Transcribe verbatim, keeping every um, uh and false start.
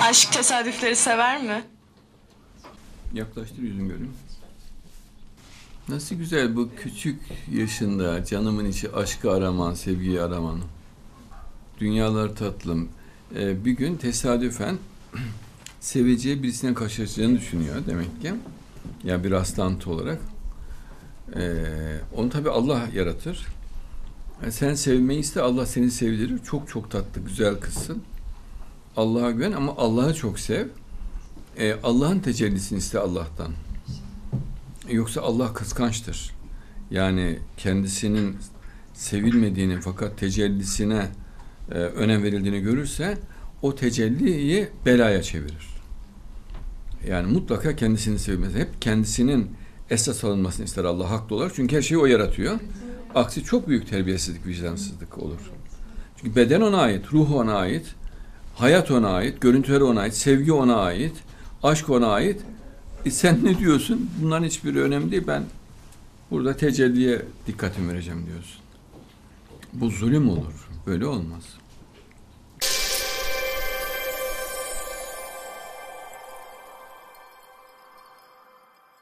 Aşk tesadüfleri sever mi? Yaklaştır yüzün göreyim. Nasıl güzel bu küçük yaşında canımın içi aşkı araman, sevgiyi araman. Dünyalar tatlım. Ee, bir gün tesadüfen seveceği birisine karşılaşacağını düşünüyor demek ki. Ya bir rastlantı olarak. Ee, onu tabii Allah yaratır. Yani sen sevmeyi iste, Allah seni sevdirir. Çok çok tatlı, güzel kızsın. Allah'a güven ama Allah'ı çok sev. Ee, Allah'ın tecellisini iste Allah'tan. Yoksa Allah kıskançtır. Yani kendisinin sevilmediğini fakat tecellisine e, önem verildiğini görürse o tecelliyi belaya çevirir. Yani mutlaka kendisini sevmez. Hep kendisinin esas alınmasını ister Allah haklı olarak. Çünkü her şeyi o yaratıyor. Aksi çok büyük terbiyesizlik, vicdansızlık olur. Çünkü beden ona ait, ruh ona ait, hayat ona ait, görüntüler ona ait, sevgi ona ait, aşk ona ait. E sen ne diyorsun? Bunların hiçbiri önemli değil. Ben burada tecelliye dikkatimi vereceğim diyorsun. Bu zulüm olur. Böyle olmaz.